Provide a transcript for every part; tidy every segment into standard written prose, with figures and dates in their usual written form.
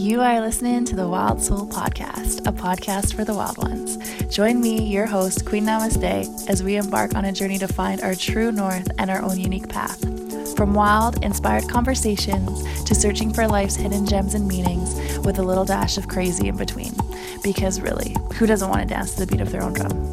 You are listening to the Wild Soul Podcast, a podcast for the wild ones. Join me, your host, Queen Namaste, as we embark on a journey to find our true north and our own unique path. From wild, inspired conversations to searching for life's hidden gems and meanings with a little dash of crazy in between. Because really, who doesn't want to dance to the beat of their own drum?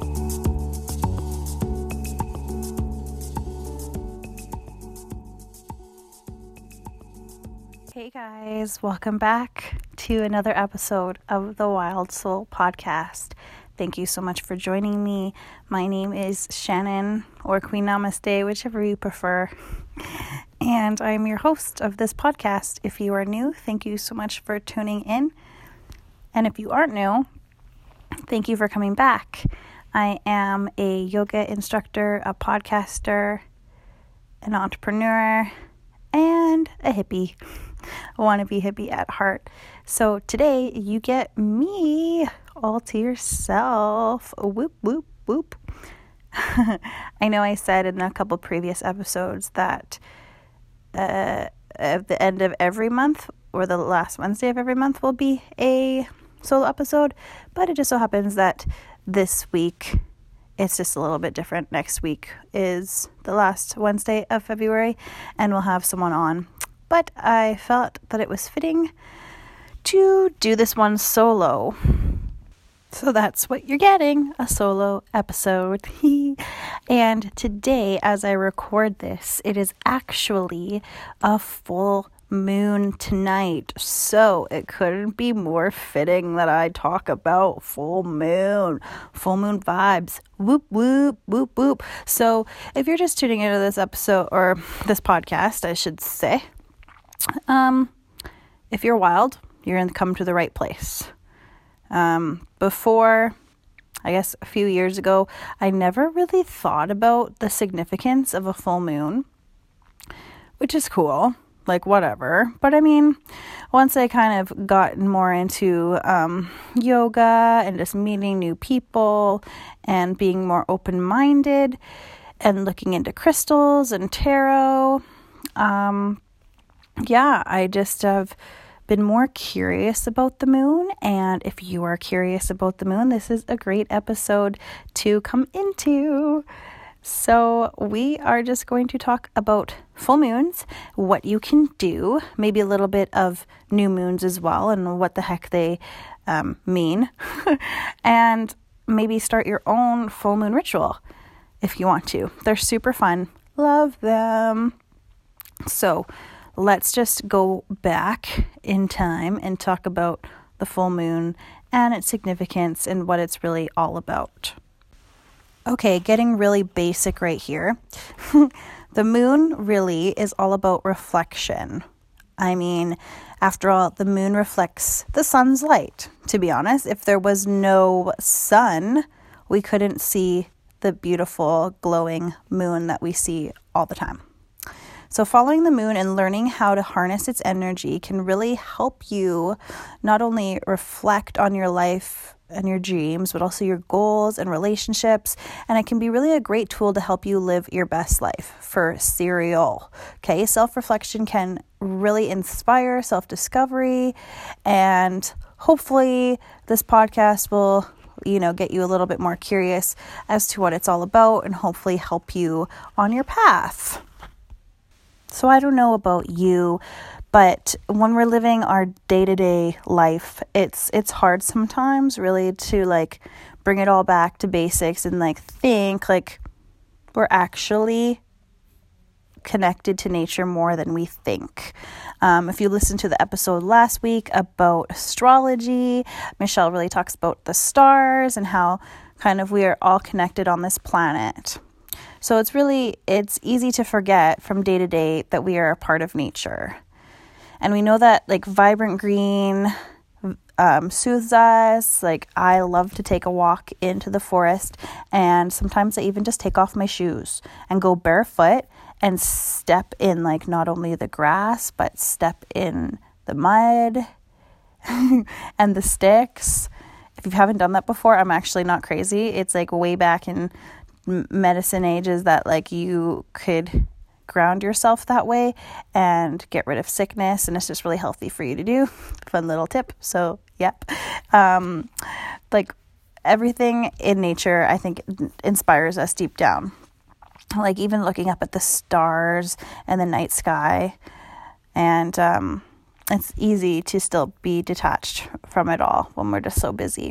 Hey guys, welcome back to another episode of the Wild Soul Podcast. Thank you so much for joining me. My name is Shannon, or Queen Namaste, whichever you prefer. And I'm your host of this podcast. If you are new, thank you so much for tuning in. And if you aren't new, thank you for coming back. I am a yoga instructor, a podcaster, an entrepreneur, and a hippie. I want to be hippie at heart. So today you get me all to yourself. Whoop, whoop, whoop. I know I said in a couple previous episodes that at the end of every month or the last Wednesday of every month will be a solo episode, but it just so happens that this week it's just a little bit different. Next week is the last Wednesday of February and we'll have someone on. But I felt that it was fitting to do this one solo. So that's what you're getting, a solo episode. And today, as I record this, it is actually a full moon tonight. So it couldn't be more fitting that I talk about full moon vibes. Whoop, whoop, whoop, whoop. So if you're just tuning into this episode or this podcast, I should say, if you're wild, you're come to the right place. Before, I guess a few years ago, I never really thought about the significance of a full moon, which is cool, like whatever. But I mean, once I kind of got more into yoga and just meeting new people and being more open-minded and looking into crystals and tarot, I just have been more curious about the moon. And if you are curious about the moon, this is a great episode to come into. So we are just going to talk about full moons, what you can do, maybe a little bit of new moons as well, and what the heck they mean. And maybe start your own full moon ritual if you want to. They're super fun. Love them. So let's just go back in time and talk about the full moon and its significance and what it's really all about. Okay, getting really basic right here. The moon really is all about reflection. I mean, after all, the moon reflects the sun's light. To be honest, if there was no sun, we couldn't see the beautiful glowing moon that we see all the time. So following the moon and learning how to harness its energy can really help you not only reflect on your life and your dreams, but also your goals and relationships. And it can be really a great tool to help you live your best life for serial. Okay, self-reflection can really inspire self-discovery, and hopefully this podcast will get you a little bit more curious as to what it's all about and hopefully help you on your path. So I don't know about you, but when we're living our day-to-day life, it's hard sometimes really to bring it all back to basics and think we're actually connected to nature more than we think. If you listened to the episode last week about astrology, Michelle really talks about the stars and how kind of we are all connected on this planet. So it's easy to forget from day to day that we are a part of nature. And we know that vibrant green soothes us. I love to take a walk into the forest, and sometimes I even just take off my shoes and go barefoot and step in not only the grass, but step in the mud and the sticks. If you haven't done that before, I'm actually not crazy. It's way back in medicine ages that you could ground yourself that way and get rid of sickness, and it's just really healthy for you to do. Fun little tip. So, yep. Like everything in nature, I think, inspires us deep down. Like even looking up at the stars and the night sky, and it's easy to still be detached from it all when we're just so busy.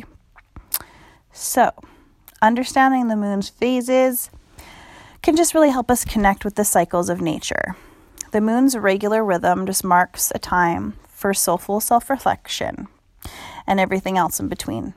So, understanding the moon's phases can just really help us connect with the cycles of nature. The moon's regular rhythm just marks a time for soulful self-reflection and everything else in between.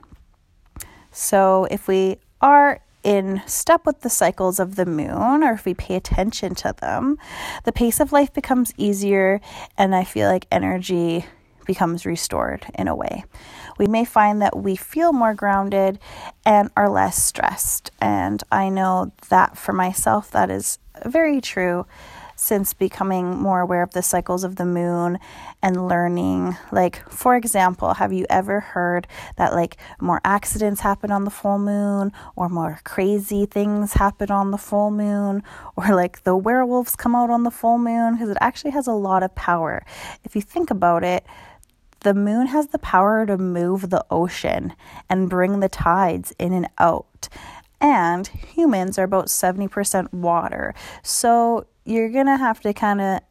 So if we are in step with the cycles of the moon, or if we pay attention to them, the pace of life becomes easier, and I feel like energy becomes restored in a way. We may find that we feel more grounded and are less stressed. And I know that for myself, that is very true since becoming more aware of the cycles of the moon and learning. Like, for example, have you ever heard that like more accidents happen on the full moon, or more crazy things happen on the full moon, or like the werewolves come out on the full moon? Because it actually has a lot of power. If you think about it, the moon has the power to move the ocean and bring the tides in and out. And humans are about 70% water. So you're going to have to kind of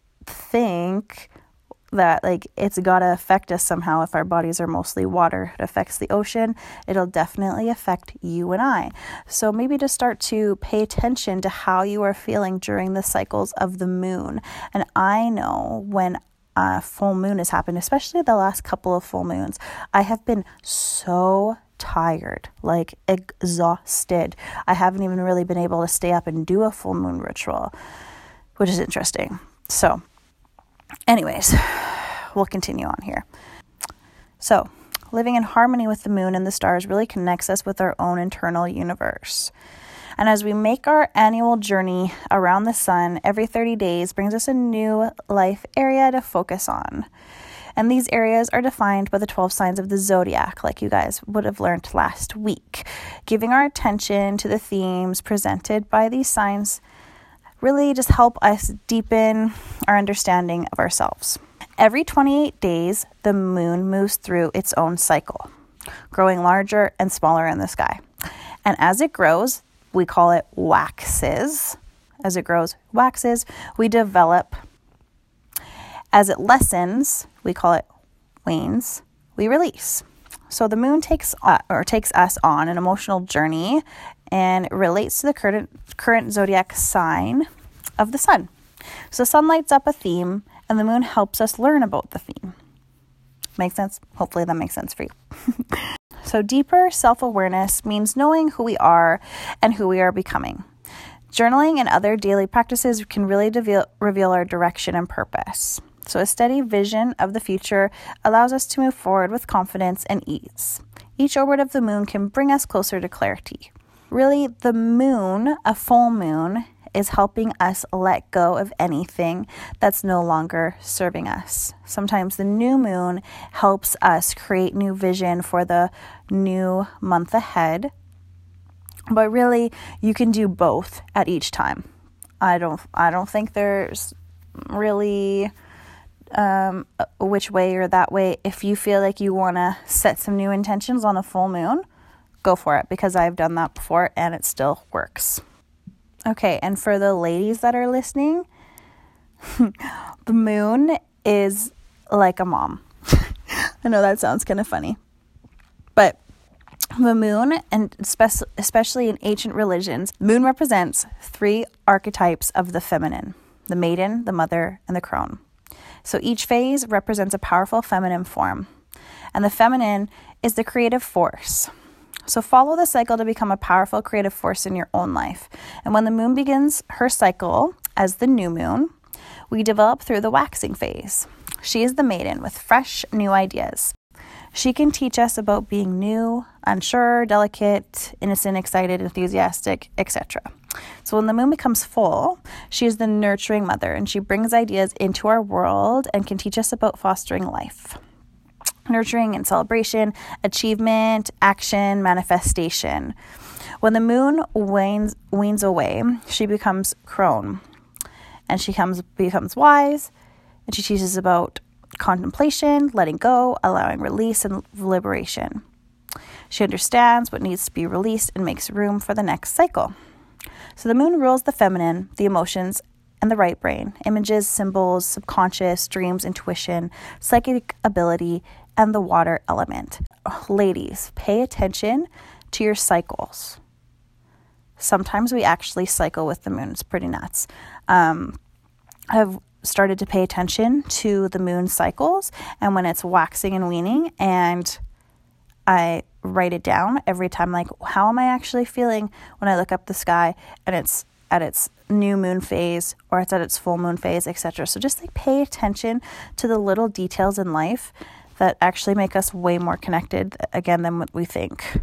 think that like it's got to affect us somehow. If our bodies are mostly water, it affects the ocean. It'll definitely affect you and I. So maybe to start to pay attention to how you are feeling during the cycles of the moon. And I know when full moon has happened, especially the last couple of full moons, I have been so tired, like exhausted. I haven't even really been able to stay up and do a full moon ritual, which is interesting. So anyways, we'll continue on here. So living in harmony with the moon and the stars really connects us with our own internal universe. And as we make our annual journey around the sun, every 30 days brings us a new life area to focus on. And these areas are defined by the 12 signs of the zodiac, like you guys would have learned last week. Giving our attention to the themes presented by these signs really just help us deepen our understanding of ourselves. Every 28 days, the moon moves through its own cycle, growing larger and smaller in the sky. And as it grows, we call it waxes. As it grows, waxes, we develop. As it lessens, we call it wanes, we release. So the moon takes us on an emotional journey and relates to the current zodiac sign of the sun. So the sun lights up a theme and the moon helps us learn about the theme. Make sense? Hopefully that makes sense for you. So deeper self-awareness means knowing who we are and who we are becoming. Journaling and other daily practices can really reveal our direction and purpose. So a steady vision of the future allows us to move forward with confidence and ease. Each orbit of the moon can bring us closer to clarity. Really, the moon, a full moon, is helping us let go of anything that's no longer serving us. Sometimes the new moon helps us create new vision for the new month ahead. But really, you can do both at each time. I don't think there's really which way or that way. If you feel like you want to set some new intentions on a full moon, go for it, because I've done that before and it still works. Okay, and for the ladies that are listening, the moon is like a mom. I know that sounds kind of funny, but the moon, and especially in ancient religions, the moon represents 3 archetypes of the feminine: the maiden, the mother, and the crone. So each phase represents a powerful feminine form, and the feminine is the creative force. So follow the cycle to become a powerful creative force in your own life. And when the moon begins her cycle as the new moon, we develop through the waxing phase. She is the maiden with fresh new ideas. She can teach us about being new, unsure, delicate, innocent, excited, enthusiastic, etc. So when the moon becomes full, she is the nurturing mother, and she brings ideas into our world and can teach us about fostering life. Nurturing and celebration, achievement, action, manifestation. When the moon wanes away, she becomes crone. and she becomes wise, and she teaches about contemplation, letting go, allowing release and liberation. She understands what needs to be released and makes room for the next cycle. So the moon rules the feminine, the emotions, and the right brain, images, symbols, subconscious, dreams, intuition, psychic ability, and the water element. Ladies, pay attention to your cycles. Sometimes we actually cycle with the moon. It's pretty nuts. I've started to pay attention to the moon cycles and when it's waxing and waning, and I write it down every time, like, how am I actually feeling when I look up the sky and it's at its new moon phase or it's at its full moon phase, etc. So just like pay attention to the little details in life that actually make us way more connected, again, than what we think.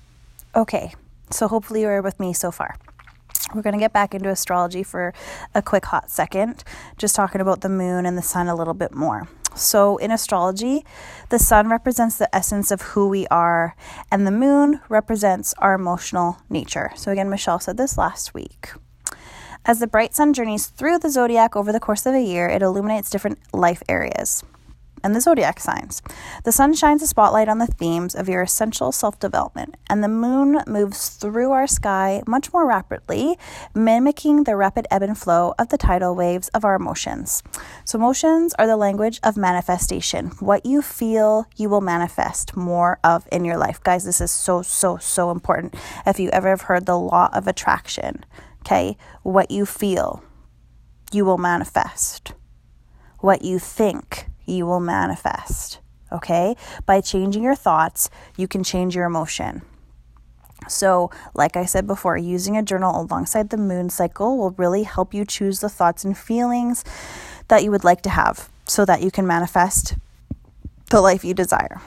Okay, so hopefully you're with me so far. We're going to get back into astrology for a quick hot second, just talking about the moon and the sun a little bit more. So in astrology, the sun represents the essence of who we are, and the moon represents our emotional nature. So again, Michelle said this last week. As the bright sun journeys through the zodiac over the course of a year, it illuminates different life areas and the zodiac signs. The sun shines a spotlight on the themes of your essential self-development, and the moon moves through our sky much more rapidly, mimicking the rapid ebb and flow of the tidal waves of our emotions. So emotions are the language of manifestation. What you feel, you will manifest more of in your life. Guys, this is so important. If you ever have heard the law of attraction, okay? What you feel, you will manifest. What you think, you will manifest, okay? By changing your thoughts, you can change your emotion. So, like I said before, using a journal alongside the moon cycle will really help you choose the thoughts and feelings that you would like to have so that you can manifest the life you desire.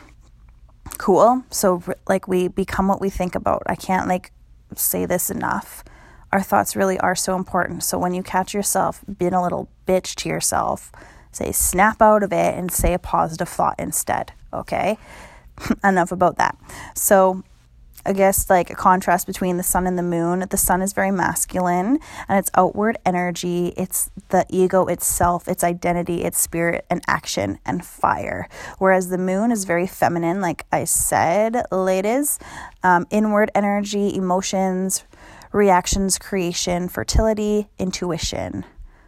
Cool? So, like, we become what we think about. I can't, say this enough. Our thoughts really are so important. So when you catch yourself being a little bitch to yourself, say snap out of it and say a positive thought instead, okay? Enough about that. So I guess a contrast between the sun and the moon. The sun is very masculine and it's outward energy. It's the ego itself, its identity, its spirit and action and fire. Whereas the moon is very feminine, like I said, ladies. Inward energy, emotions, reactions, creation, fertility, intuition,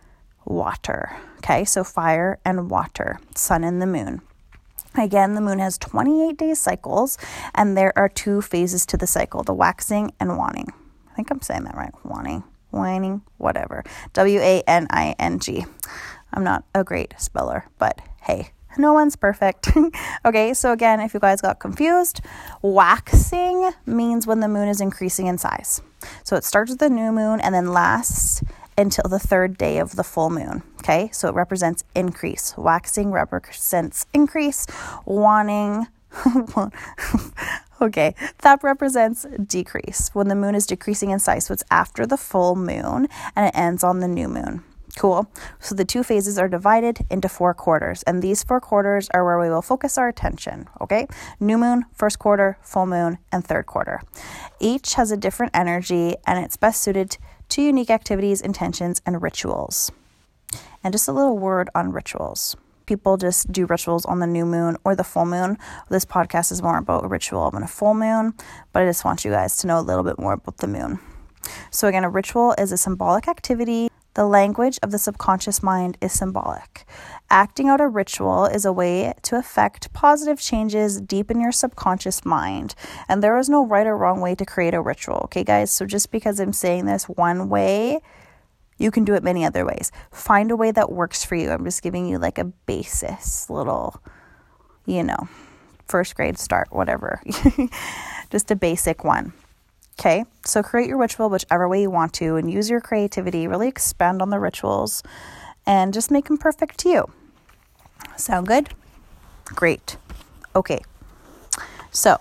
water. Okay, so fire and water, sun and the moon. Again, the moon has 28-day cycles, and there are 2 phases to the cycle, the waxing and waning. I think I'm saying that right. Waning, whatever. W-A-N-I-N-G. I'm not a great speller, but hey, no one's perfect. Okay, so again, if you guys got confused, waxing means when the moon is increasing in size. So it starts with the new moon and then lasts until the 3rd day of the full moon. Okay, so it represents increase. Waxing represents increase. Waning, okay, that represents decrease. When the moon is decreasing in size, so it's after the full moon and it ends on the new moon. Cool. So the 2 phases are divided into 4 quarters, and these 4 quarters are where we will focus our attention. Okay, new moon, 1st quarter, full moon, and 3rd quarter. Each has a different energy, and it's best suited to unique activities, intentions, and rituals. And just a little word on rituals. People just do rituals on the new moon or the full moon. This podcast is more about a ritual on a full moon, but I just want you guys to know a little bit more about the moon. So again, a ritual is a symbolic activity. The language of the subconscious mind is symbolic. Acting out a ritual is a way to affect positive changes deep in your subconscious mind. And there is no right or wrong way to create a ritual, okay, guys? So just because I'm saying this one way, you can do it many other ways. Find a way that works for you. I'm just giving you a basis, little, 1st grade start, whatever. Just a basic one. Okay, so create your ritual whichever way you want to and use your creativity, really expand on the rituals and just make them perfect to you. Sound good? Great. Okay, so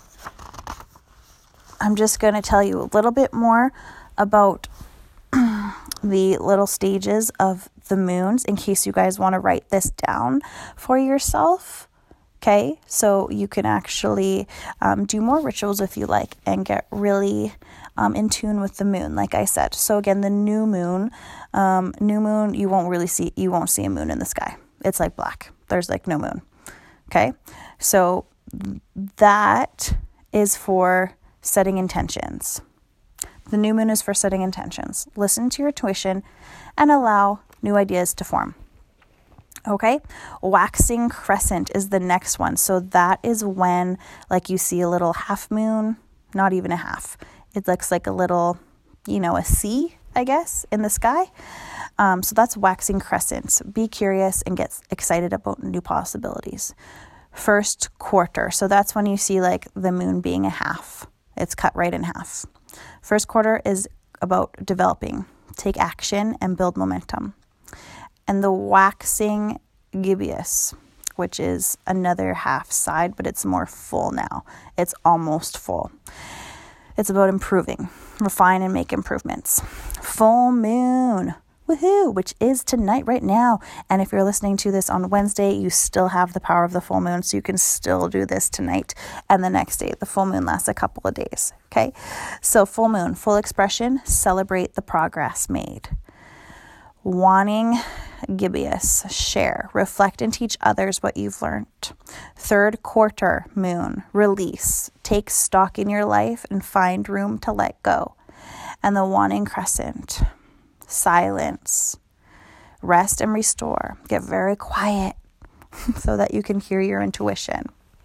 I'm just going to tell you a little bit more about the little stages of the moons in case you guys want to write this down for yourself. Okay, so you can actually do more rituals if you like and get really in tune with the moon, like I said. So again, the new moon New moon, you won't see a moon in the sky. It's like black. There's like no moon. Okay. So that is for setting intentions. The new moon is for setting intentions. Listen to your intuition and allow new ideas to form. Okay, waxing crescent is the next one. So that is when like you see a little half moon, not even a half. It looks like a little, a C, I guess, in the sky. So that's waxing crescent. Be curious and get excited about new possibilities. First quarter. So that's when you see like the moon being a half. It's cut right in half. First quarter is about developing. Take action and build momentum. And the waxing gibbous, which is another half side, but it's more full now. It's almost full. It's about improving, refine, and make improvements. Full moon, woohoo, which is tonight right now. And if you're listening to this on Wednesday, you still have the power of the full moon, so you can still do this tonight and the next day. The full moon lasts a couple of days, okay? So full moon, full expression, celebrate the progress made. Wanting gibbous, share, reflect and teach others what you've learned. Third quarter moon, release, take stock in your life and find room to let go. And the wanting crescent, silence, rest and restore. Get very quiet so that you can hear your intuition.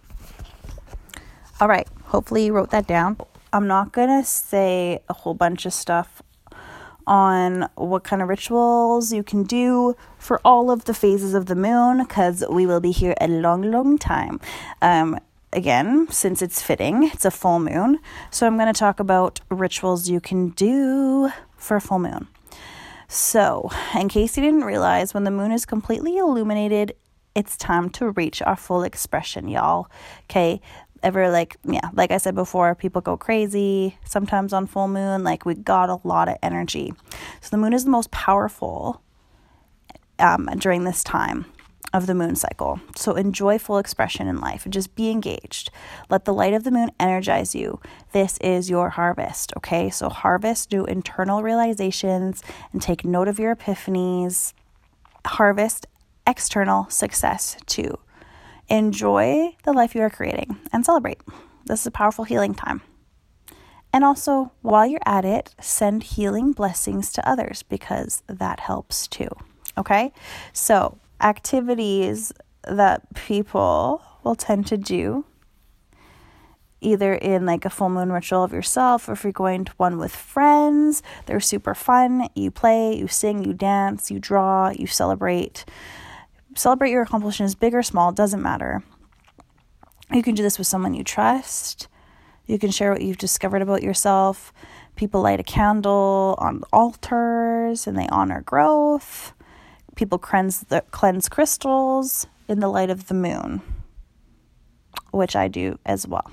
All right, hopefully you wrote that down. I'm not going to say a whole bunch of stuff on what kind of rituals you can do for all of the phases of the moon, because we will be here a long time. Again, since it's fitting, it's a full moon. So I'm going to talk about rituals you can do for a full moon. So, in case you didn't realize, when the moon is completely illuminated, it's time to reach our full expression, y'all. Okay? Like I said before, people go crazy sometimes on full moon. Like, we got a lot of energy. So the moon is the most powerful during this time of the moon cycle. So enjoy full expression in life and just be engaged. Let the light of the moon energize you. This is your harvest, okay? So harvest, do internal realizations and take note of your epiphanies. Harvest external success too. Enjoy the life you are creating and celebrate. This is a powerful healing time. And also, while you're at it, send healing blessings to others because that helps too. Okay? So, activities that people will tend to do, either in like a full moon ritual of yourself, or if you're going to one with friends, they're super fun. You play, you sing, you dance, you draw, you celebrate. Celebrate your accomplishments, big or small, doesn't matter. You can do this with someone you trust. You can share what you've discovered about yourself. People light a candle on altars and they honor growth. People cleanse crystals in the light of the moon, which I do as well.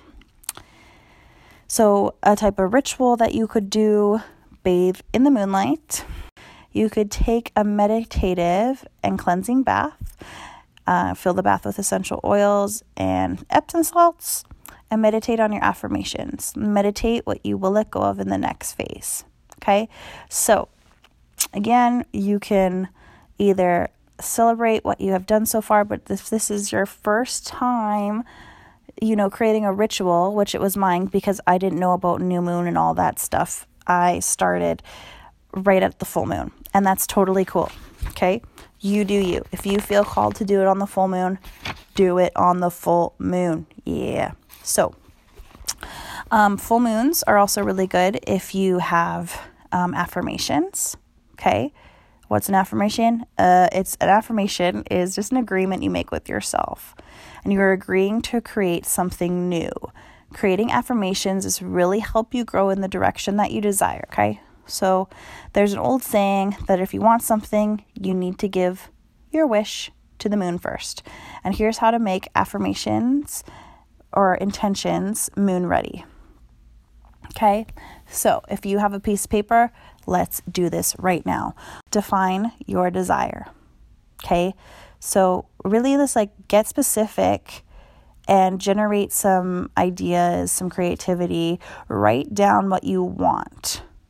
So a type of ritual that you could do, bathe in the moonlight. You could take a meditative and cleansing bath, fill the bath with essential oils and Epsom salts, and meditate on your affirmations. Meditate what you will let go of in the next phase. Okay? So, again, you can either celebrate what you have done so far, but if this is your first time, creating a ritual, which it was mine because I didn't know about new moon and all that stuff, I started right at the full moon. And that's totally cool. Okay? You do you. If you feel called to do it on the full moon, do it on the full moon. Yeah. So, full moons are also really good if you have affirmations. Okay? What's an affirmation? An affirmation is just an agreement you make with yourself. And you're agreeing to create something new. Creating affirmations is really help you grow in the direction that you desire. Okay? So there's an old saying that if you want something, you need to give your wish to the moon first. And here's how to make affirmations or intentions moon ready. Okay? So if you have a piece of paper, let's do this right now. Define your desire. Okay? So really get specific and generate some ideas, some creativity. Write down what you want.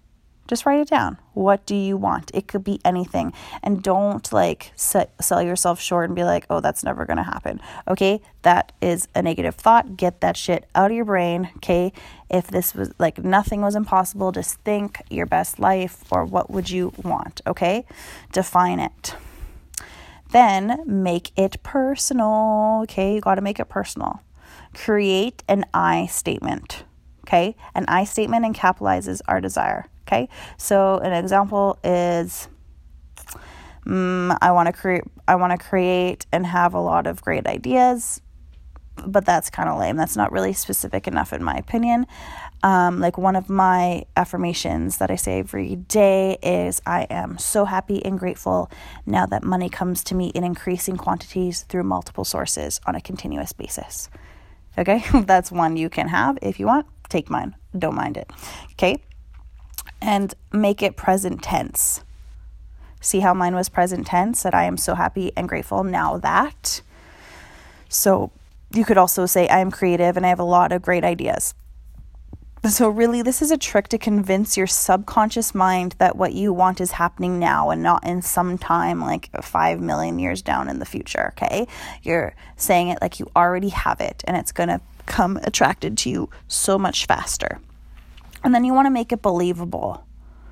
Just write it down. What do you want? It could be anything. And don't sell yourself short and be like, oh, that's never going to happen. Okay. That is a negative thought. Get that shit out of your brain. Okay. If this was nothing was impossible, just think your best life, or what would you want? Okay. Define it. Then make it personal. Okay. You got to make it personal. Create an I statement. Okay. An I statement encapsulizes our desire. Okay, so an example is, I want to create and have a lot of great ideas, but that's kind of lame. That's not really specific enough in my opinion. One of my affirmations that I say every day is, I am so happy and grateful now that money comes to me in increasing quantities through multiple sources on a continuous basis. Okay, that's one you can have if you want. Take mine. Don't mind it. Okay. And make it present tense. See how mine was present tense, that I am so happy and grateful now that. So you could also say, I am creative and I have a lot of great ideas. So really, this is a trick to convince your subconscious mind that what you want is happening now and not in some time 5 million years down in the future, okay? You're saying it like you already have it, and it's going to come attracted to you so much faster. And then you want to make it believable.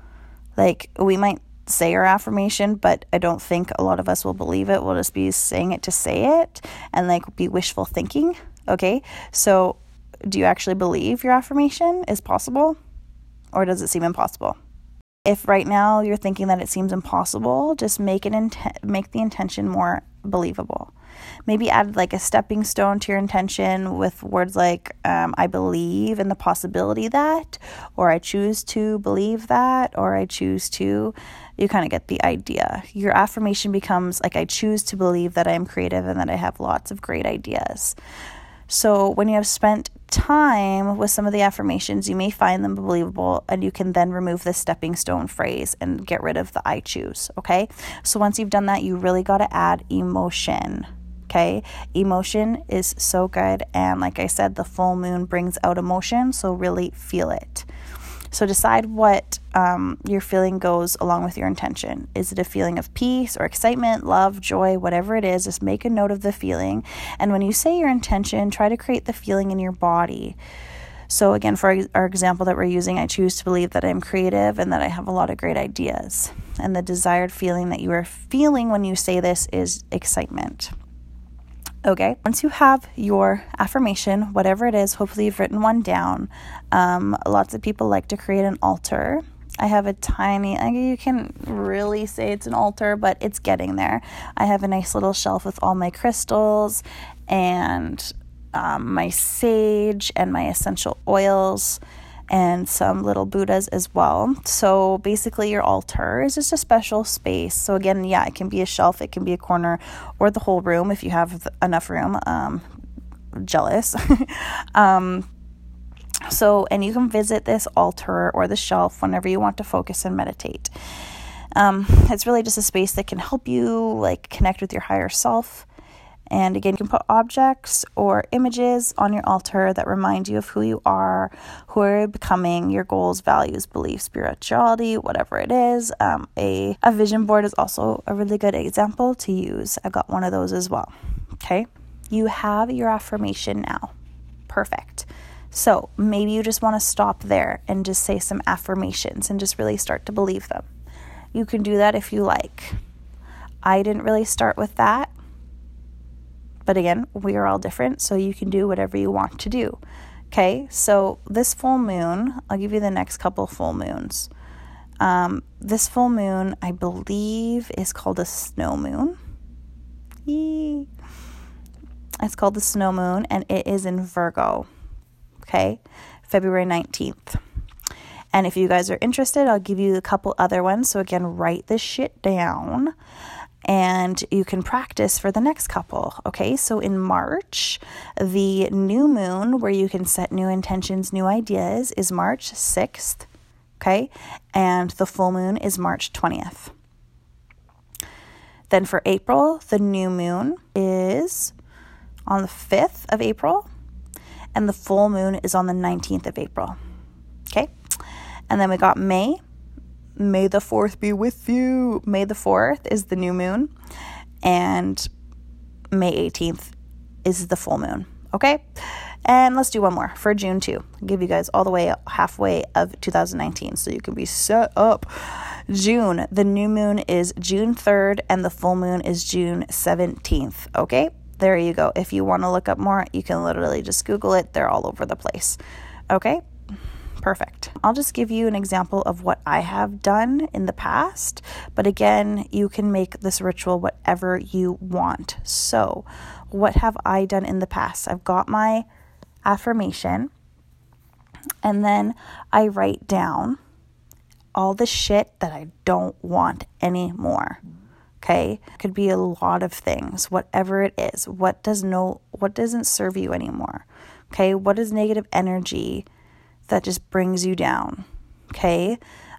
We might say our affirmation, but I don't think a lot of us will believe it. We'll just be saying it to say it and be wishful thinking. Okay. So do you actually believe your affirmation is possible, or does it seem impossible? If right now you're thinking that it seems impossible, just make the intention more believable. Maybe add a stepping stone to your intention with words like, I believe in the possibility that, or I choose to believe that, or I choose to. You kind of get the idea. Your affirmation becomes I choose to believe that I am creative and that I have lots of great ideas. So when you have spent time with some of the affirmations, you may find them believable, and you can then remove the stepping stone phrase and get rid of the I choose. Okay. So once you've done that, you really got to add emotion. Okay. Emotion is so good. And like I said, the full moon brings out emotion. So really feel it. So decide what your feeling goes along with your intention. Is it a feeling of peace or excitement, love, joy, whatever it is? Just make a note of the feeling. And when you say your intention, try to create the feeling in your body. So again, for our example that we're using, I choose to believe that I'm creative and that I have a lot of great ideas. And the desired feeling that you are feeling when you say this is excitement. Okay, once you have your affirmation, whatever it is, hopefully you've written one down. Lots of people like to create an altar. I have a tiny, you can really say it's an altar, but it's getting there. I have a nice little shelf with all my crystals and my sage and my essential oils and some little Buddhas as well. So basically your altar is just a special space. So again, it can be a shelf, it can be a corner, or the whole room if you have enough room. Jealous. And you can visit this altar or the shelf whenever you want to focus and meditate. It's really just a space that can help you connect with your higher self. And again, you can put objects or images on your altar that remind you of who you are, who you're becoming, your goals, values, beliefs, spirituality, whatever it is. A vision board is also a really good example to use. I got one of those as well. Okay. You have your affirmation now. Perfect. So maybe you just want to stop there and just say some affirmations and just really start to believe them. You can do that if you like. I didn't really start with that. But again, we are all different, so you can do whatever you want to do. Okay, so this full moon, I'll give you the next couple full moons. This full moon, I believe, is called a snow moon. Yee. It's called the snow moon, and it is in Virgo. Okay, February 19th. And if you guys are interested, I'll give you a couple other ones. So again, write this shit down. And you can practice for the next couple. Okay, so in March, the new moon where you can set new intentions, new ideas is March 6th. Okay, and the full moon is March 20th. Then for April, the new moon is on the 5th of April, and the full moon is on the 19th of April. Okay, and then we got May. May the 4th be with you. May the 4th is the new moon, and May 18th is the full moon. Okay? And let's do one more for June 2. I'll give you guys all the way halfway of 2019 so you can be set up. June, the new moon is June 3rd and the full moon is June 17th. Okay? There you go. If you want to look up more, you can literally just Google it. They're all over the place. Okay? Perfect. I'll just give you an example of what I have done in the past. But again, you can make this ritual whatever you want. So, what have I done in the past? I've got my affirmation, and then I write down all the shit that I don't want anymore. Okay? Could be a lot of things, whatever it is. What doesn't serve you anymore? Okay? What is negative energy that just brings you down? Okay?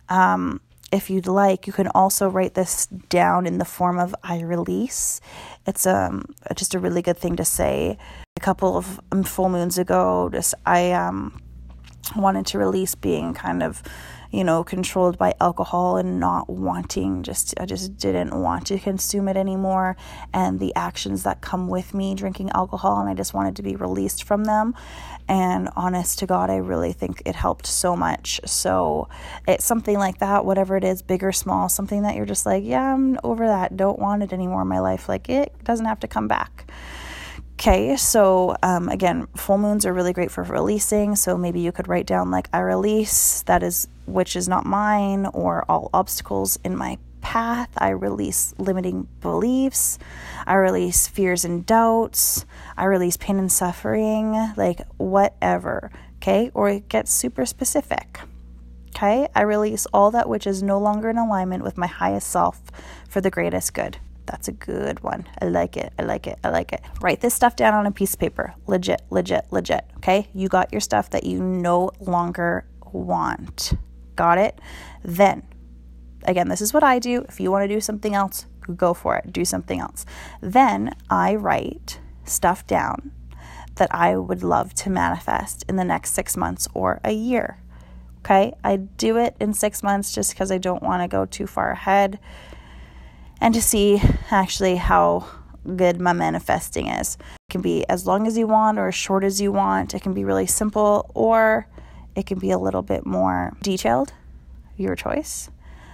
If you'd like, you can also write this down in the form of I release. It's just a really good thing to say. A couple of full moons ago, I wanted to release being kind of, controlled by alcohol and not wanting, I just didn't want to consume it anymore, and the actions that come with me drinking alcohol, and I just wanted to be released from them. And honest to God, I really think it helped so much. So it's something like that, whatever it is, big or small, something that you're just like, yeah, I'm over that, don't want it anymore in my life. Like, it doesn't have to come back. Okay, so again, full moons are really great for releasing. So maybe you could write down like, I release which is not mine, or all obstacles in my path. I release limiting beliefs. I release fears and doubts. I release pain and suffering, like whatever. Okay, or it gets super specific. Okay, I release all that which is no longer in alignment with my highest self for the greatest good. That's a good one. I like it. Write this stuff down on a piece of paper. Legit. Okay? You got your stuff that you no longer want. Got it? Then, again, this is what I do. If you want to do something else, go for it. Do something else. Then I write stuff down that I would love to manifest in the next 6 months or a year. Okay? I do it in 6 months just because I don't want to go too far ahead, and to see actually how good my manifesting is. It can be as long as you want or as short as you want. It can be really simple, or it can be a little bit more detailed. Your choice.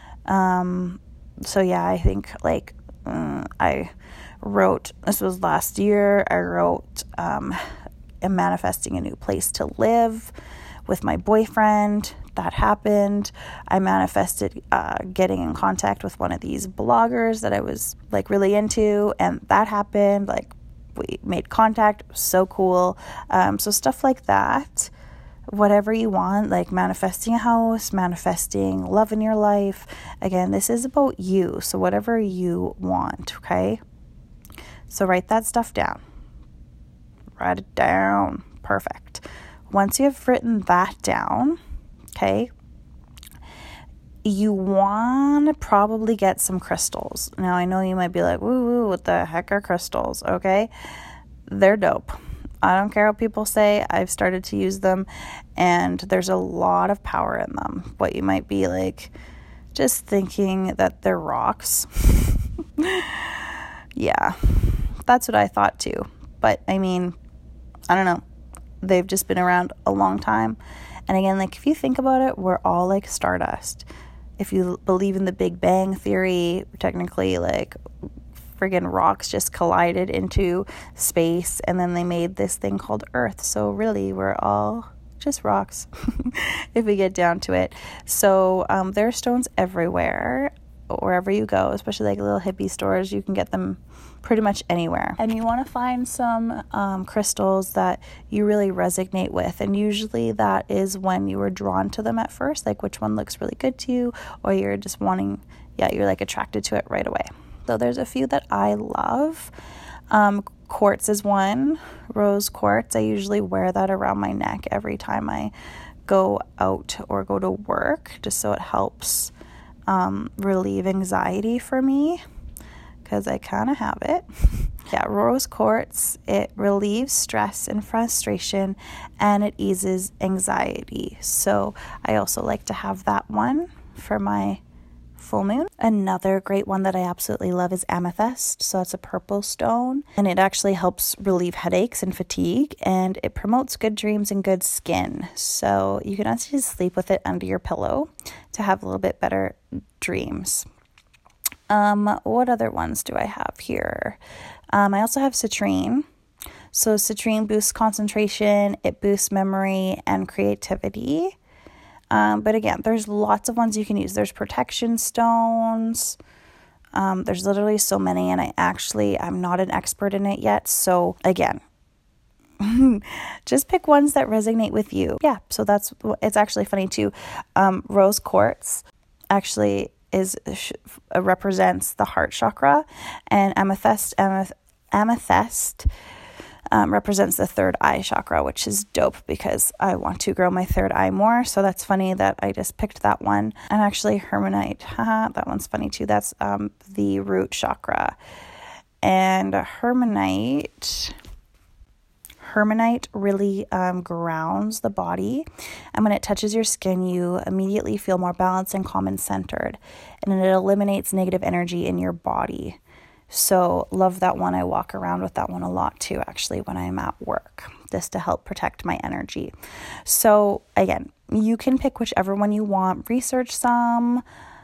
So yeah, I think I wrote, this was last year, I wrote I'm manifesting a new place to live with my boyfriend. That happened. I manifested getting in contact with one of these bloggers that I was really into, and that happened. We made contact. It was so cool. So stuff like that, whatever you want, like manifesting a house, manifesting love in your life. Again, this is about you. So whatever you want, okay? So write that stuff down. Write it down. Perfect. Once you have written that down, okay, you want to probably get some crystals. Now, I know you might be like, woo, what the heck are crystals? Okay, they're dope. I don't care what people say. I've started to use them, and there's a lot of power in them. What you might be just thinking that they're rocks. Yeah, that's what I thought too. But I mean, I don't know. They've just been around a long time. And again, if you think about it, we're all like stardust. If you believe in the Big Bang Theory, technically friggin' rocks just collided into space, and then they made this thing called Earth. So really, we're all just rocks if we get down to it. So there are stones everywhere, wherever you go, especially little hippie stores. You can get them pretty much anywhere. And you want to find some crystals that you really resonate with. And usually that is when you were drawn to them at first, which one looks really good to you, or you're just you're attracted to it right away. So there's a few that I love. Quartz is one. Rose quartz. I usually wear that around my neck every time I go out or go to work, just so it helps relieve anxiety for me, because I kind of have it. Yeah, rose quartz, it relieves stress and frustration, and it eases anxiety. So I also like to have that one for my full moon. Another great one that I absolutely love is amethyst. So it's a purple stone, and it actually helps relieve headaches and fatigue, and it promotes good dreams and good skin. So you can actually sleep with it under your pillow to have a little bit better dreams. What other ones do I have here? I also have citrine. So citrine boosts concentration, it boosts memory and creativity. But again, there's lots of ones you can use. There's protection stones. There's literally so many, and I'm not an expert in it yet. So again, just pick ones that resonate with you. Yeah, so it's actually funny too. Rose quartz actually represents the heart chakra, and amethyst represents the third eye chakra, which is dope because I want to grow my third eye more. So that's funny that I just picked that one. And actually hermonite, that one's funny too. That's the root chakra. And hermonite really grounds the body, and when it touches your skin, you immediately feel more balanced and calm and centered, and it eliminates negative energy in your body. So love that one. I walk around with that one a lot too, actually, when I'm at work, just to help protect my energy. So again, you can pick whichever one you want, research some,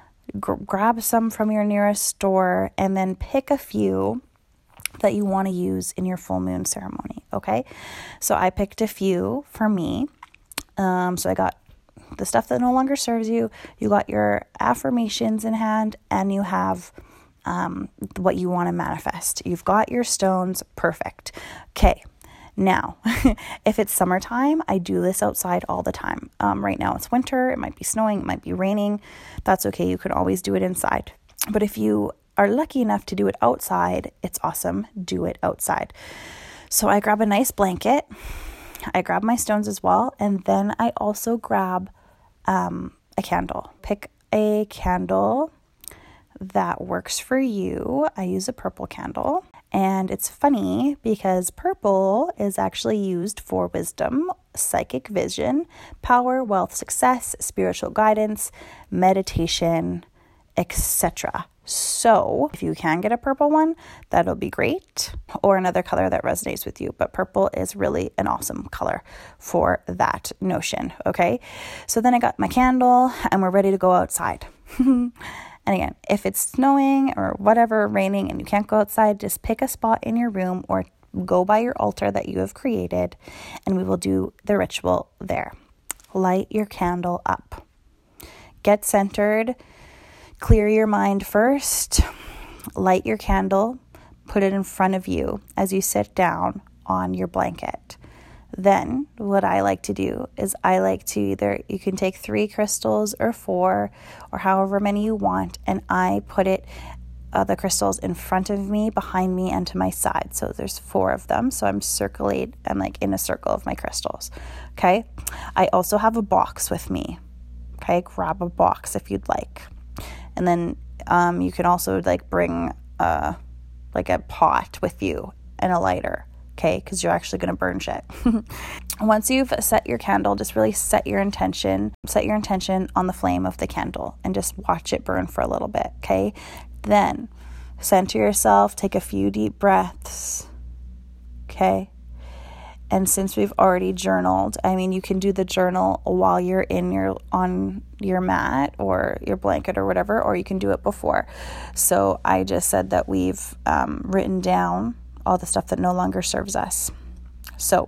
grab some from your nearest store, and then pick a few that you want to use in your full moon ceremony. Okay. So I picked a few for me. So I got the stuff that no longer serves you. You got your affirmations in hand, and you have what you want to manifest. You've got your stones. Perfect. Okay. Now, if it's summertime, I do this outside all the time. Right now it's winter. It might be snowing. It might be raining. That's okay. You can always do it inside. But if you are lucky enough to do it outside, it's awesome. Do it outside. So I grab a nice blanket. I grab my stones as well. And then I also grab a candle. Pick a candle that works for you. I use a purple candle, and it's funny because purple is actually used for wisdom, psychic vision, power, wealth, success, spiritual guidance, meditation, etc. So if you can get a purple one, that'll be great, or another color that resonates with you. But purple is really an awesome color for that notion. Okay. So then I got my candle, and we're ready to go outside. And again, if it's snowing or whatever, raining, and you can't go outside, just pick a spot in your room or go by your altar that you have created, and we will do the ritual there. Light your candle up. Get centered. Clear your mind first. Light your candle. Put it in front of you as you sit down on your blanket. Then what I like to do is you can take 3 crystals or 4 or however many you want, and I put the crystals in front of me, behind me, and to my side. So there's 4 of them. So I'm in a circle of my crystals. Okay. I also have a box with me. Okay. Grab a box if you'd like. And then you can also bring a pot with you and a lighter. Okay, because you're actually going to burn shit. Once you've set your candle, just really set your intention on the flame of the candle and just watch it burn for a little bit. Okay, then center yourself, take a few deep breaths. Okay, and since we've already journaled, you can do the journal while you're on your mat or your blanket or whatever, or you can do it before. So I just said that we've written down all the stuff that no longer serves us. So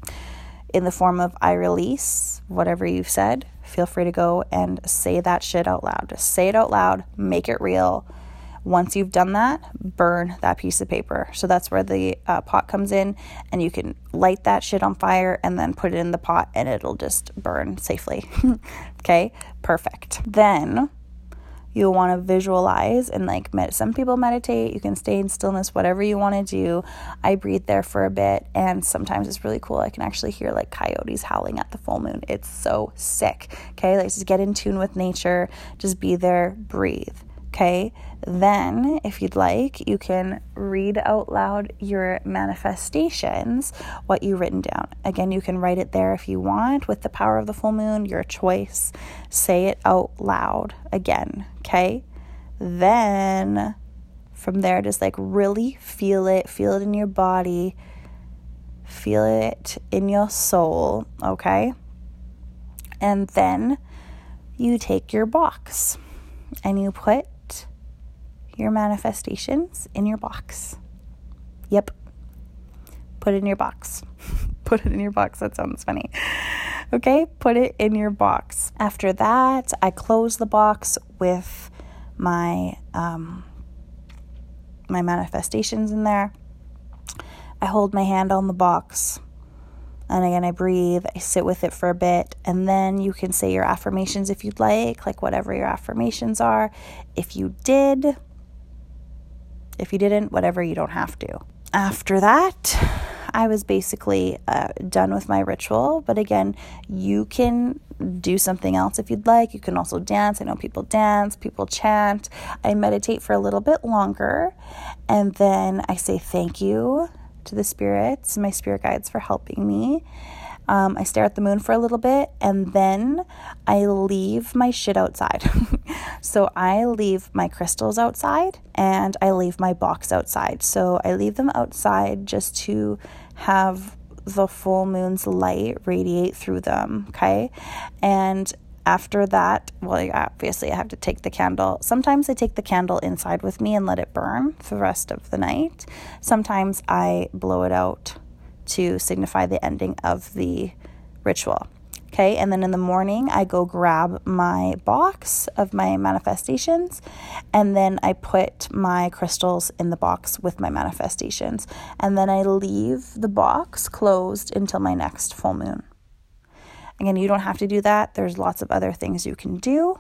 in the form of I release whatever you've said, feel free to go and say that shit out loud. Just say it out loud, make it real. Once you've done that, burn that piece of paper. So that's where the pot comes in, and you can light that shit on fire and then put it in the pot, and it'll just burn safely. Okay, perfect. Then you'll want to visualize and some people meditate. You can stay in stillness, whatever you want to do. I breathe there for a bit, and sometimes it's really cool. I can actually hear coyotes howling at the full moon. It's so sick. Okay, just get in tune with nature. Just be there, breathe. Okay, then if you'd like, you can read out loud your manifestations, what you've written down. Again, you can write it there if you want with the power of the full moon, your choice. Say it out loud again, okay? Then from there, just like really feel it in your body, feel it in your soul, okay? And then you take your box and you put your manifestations in your box. Yep. Put it in your box. Put it in your box. That sounds funny. Okay, put it in your box. After that, I close the box with my my manifestations in there. I hold my hand on the box. And again, I breathe, I sit with it for a bit, and then you can say your affirmations if you'd like whatever your affirmations are. If you did, if you didn't, whatever, you don't have to. After that, I was basically done with my ritual. But again, you can do something else if you'd like. You can also dance. I know people dance, people chant. I meditate for a little bit longer, and then I say thank you to the spirits, my spirit guides, for helping me. I stare at the moon for a little bit, and then I leave my shit outside. So I leave my crystals outside, and I leave my box outside. So I leave them outside just to have the full moon's light radiate through them, okay? And after that, well, obviously I have to take the candle. Sometimes I take the candle inside with me and let it burn for the rest of the night. Sometimes I blow it out to signify the ending of the ritual. Okay, and then in the morning, I go grab my box of my manifestations, and then I put my crystals in the box with my manifestations. And then I leave the box closed until my next full moon. Again, you don't have to do that. There's lots of other things you can do.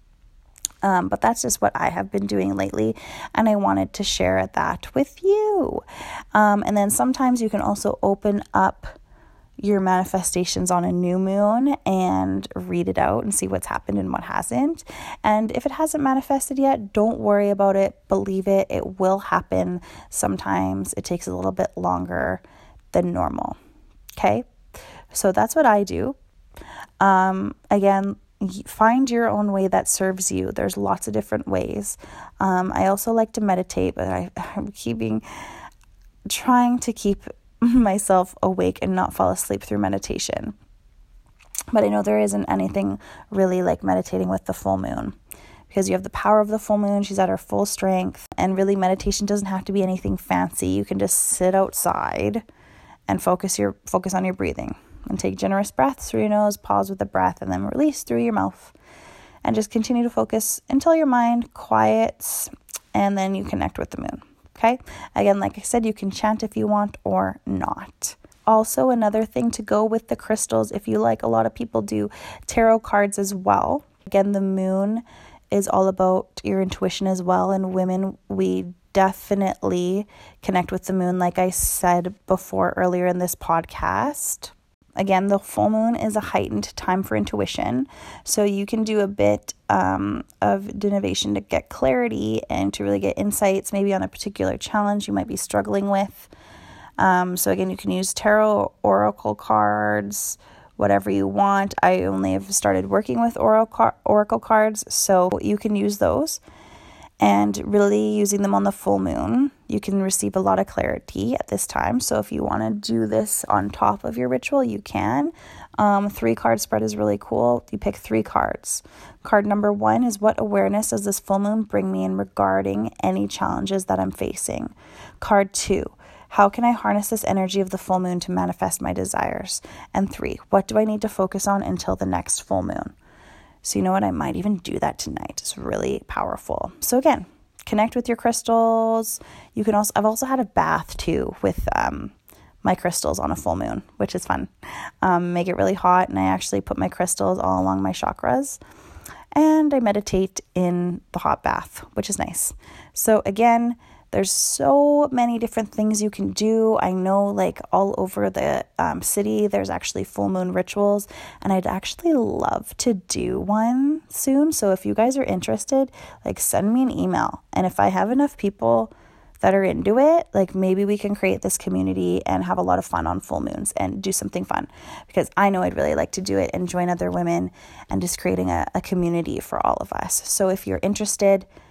But that's just what I have been doing lately, and I wanted to share that with you. And then sometimes you can also open up your manifestations on a new moon and read it out and see what's happened and what hasn't. And if it hasn't manifested yet, don't worry about it. Believe it. It will happen. Sometimes it takes a little bit longer than normal. Okay? So that's what I do. Again, find your own way that serves you. There's lots of different ways. I also like to meditate, but I'm trying to keep myself awake and not fall asleep through meditation. But I know there isn't anything really like meditating with the full moon, because you have the power of the full moon. She's at her full strength, and really meditation doesn't have to be anything fancy. You can just sit outside and focus on your breathing. And take generous breaths through your nose, pause with the breath, and then release through your mouth. And just continue to focus until your mind quiets, and then you connect with the moon. Okay? Again, like I said, you can chant if you want or not. Also, another thing to go with the crystals, if you like, a lot of people do tarot cards as well. Again, the moon is all about your intuition as well. And women, we definitely connect with the moon, like I said before earlier in this podcast. Again, the full moon is a heightened time for intuition. So you can do a bit of divination to get clarity and to really get insights, maybe on a particular challenge you might be struggling with. So again, you can use tarot, oracle cards, whatever you want. I only have started working with oracle cards, so you can use those. And really using them on the full moon, you can receive a lot of clarity at this time. So if you want to do this on top of your ritual, you can. 3-card spread is really cool. You pick 3 cards. Card number 1 is, what awareness does this full moon bring me in regarding any challenges that I'm facing? Card 2, how can I harness this energy of the full moon to manifest my desires? And 3, what do I need to focus on until the next full moon? So you know what, I might even do that tonight. It's really powerful. So again, connect with your crystals. You can also, I've also had a bath too with my crystals on a full moon, which is fun. Make it really hot, and I actually put my crystals all along my chakras, and I meditate in the hot bath, which is nice. So again, there's so many different things you can do. I know, like, all over the city, there's actually full moon rituals, and I'd actually love to do one soon. So if you guys are interested, like, send me an email. And if I have enough people that are into it, like, maybe we can create this community and have a lot of fun on full moons and do something fun, because I know I'd really like to do it and join other women and just creating a community for all of us. So if you're interested,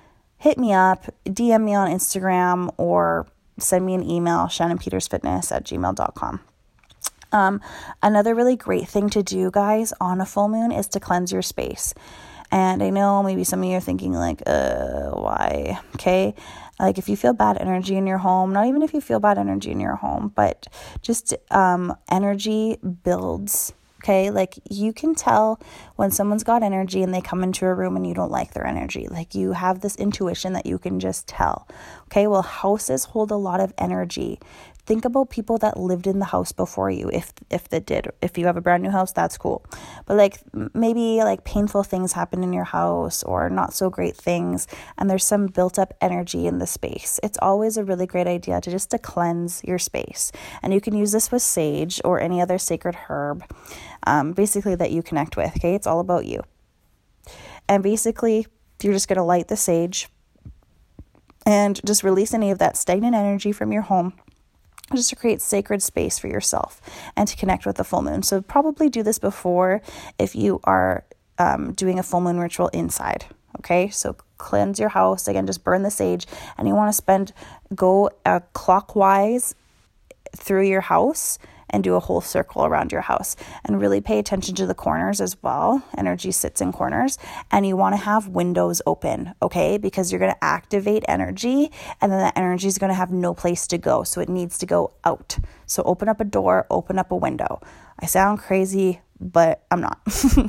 hit me up, DM me on Instagram, or send me an email, shannonpetersfitness@gmail.com. Another really great thing to do, guys, on a full moon is to cleanse your space. And I know maybe some of you are thinking like, why? Okay. Like if you feel bad energy in your home, not even if you feel bad energy in your home, but just energy builds. Okay, like you can tell when someone's got energy and they come into a room and you don't like their energy. Like you have this intuition that you can just tell. Okay, well, houses hold a lot of energy. Think about people that lived in the house before you, if they did. If you have a brand new house, that's cool. But like maybe like painful things happen in your house or not so great things, and there's some built up energy in the space. It's always a really great idea to cleanse your space. And you can use this with sage or any other sacred herb, basically that you connect with. Okay, it's all about you. And basically, you're just going to light the sage and just release any of that stagnant energy from your home, just to create sacred space for yourself and to connect with the full moon. So probably do this before if you are doing a full moon ritual inside. Okay, so cleanse your house. Again, just burn the sage, and you want to go clockwise through your house and do a whole circle around your house, and really pay attention to the corners as well. Energy sits in corners, and you want to have windows open, okay? Because you're going to activate energy, and then that energy is going to have no place to go. So it needs to go out. So open up a door, open up a window. I sound crazy, but I'm not.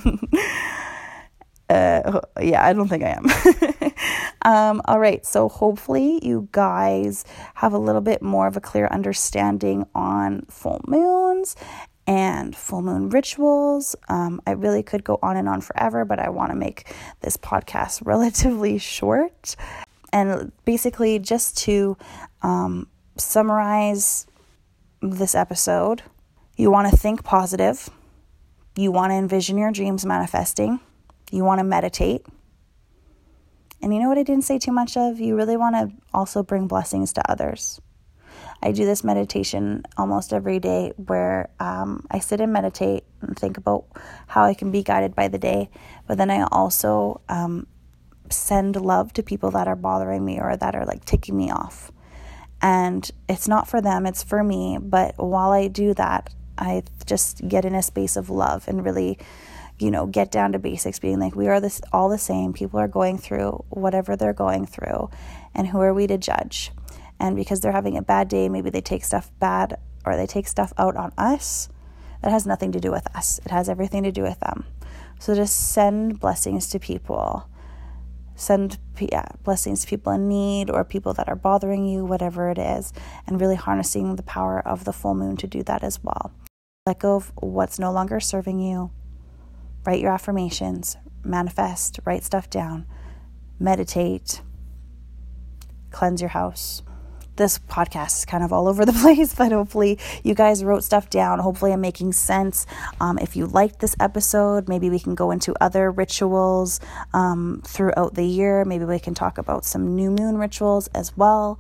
Yeah, I don't think I am. All right. So hopefully you guys have a little bit more of a clear understanding on full moons and full moon rituals. I really could go on and on forever, but I want to make this podcast relatively short. And basically just to summarize this episode, you want to think positive. You want to envision your dreams manifesting. You want to meditate. And you know what I didn't say too much of? You really want to also bring blessings to others. I do this meditation almost every day where I sit and meditate and think about how I can be guided by the day. But then I also send love to people that are bothering me or that are like ticking me off. And it's not for them, it's for me. But while I do that, I just get in a space of love and really, get down to basics, being like, we are all the same. People are going through whatever they're going through, and who are we to judge? And because they're having a bad day, maybe they take stuff bad or they take stuff out on us. That has nothing to do with us. It has everything to do with them. So just send blessings to people. Send blessings to people in need or people that are bothering you, whatever it is, and really harnessing the power of the full moon to do that as well. Let go of what's no longer serving you. Write your affirmations, manifest, write stuff down, meditate, cleanse your house. This podcast is kind of all over the place, but hopefully you guys wrote stuff down. Hopefully I'm making sense. If you liked this episode, maybe we can go into other rituals throughout the year. Maybe we can talk about some new moon rituals as well.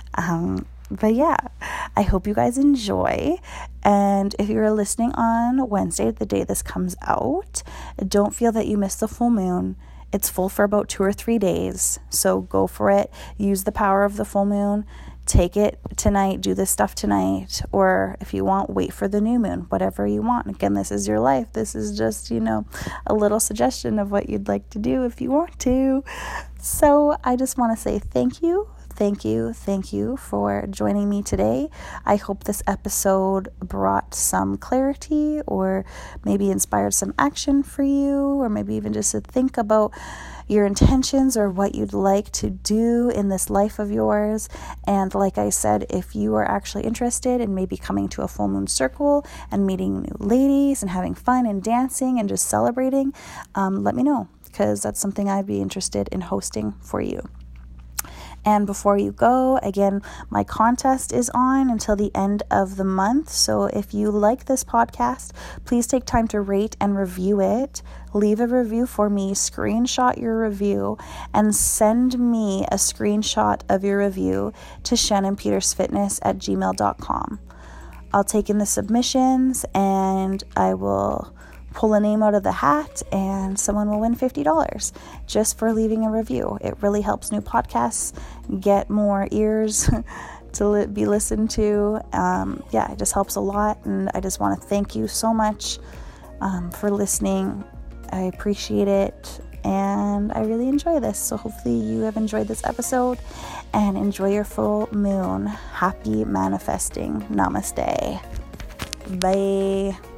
But yeah, I hope you guys enjoy. And if you're listening on Wednesday, the day this comes out, don't feel that you missed the full moon. It's full for about 2 or 3 days. So go for it. Use the power of the full moon. Take it tonight. Do this stuff tonight. Or if you want, wait for the new moon. Whatever you want. Again, this is your life. This is just, a little suggestion of what you'd like to do if you want to. So I just want to say thank you. Thank you for joining me today. I hope this episode brought some clarity or maybe inspired some action for you, or maybe even just to think about your intentions or what you'd like to do in this life of yours. And like I said, if you are actually interested in maybe coming to a full moon circle and meeting new ladies and having fun and dancing and just celebrating, let me know, because that's something I'd be interested in hosting for you. And before you go, again, my contest is on until the end of the month. So if you like this podcast, please take time to rate and review it. Leave a review for me, screenshot your review, and send me a screenshot of your review to shannonpetersfitness@gmail.com. I'll take in the submissions and I will pull a name out of the hat and someone will win $50 just for leaving a review. It really helps new podcasts get more ears to be listened to. It just helps a lot, and I just want to thank you so much for listening. I appreciate it, and I really enjoy this. So hopefully you have enjoyed this episode, and enjoy your full moon. Happy manifesting. Namaste. Bye.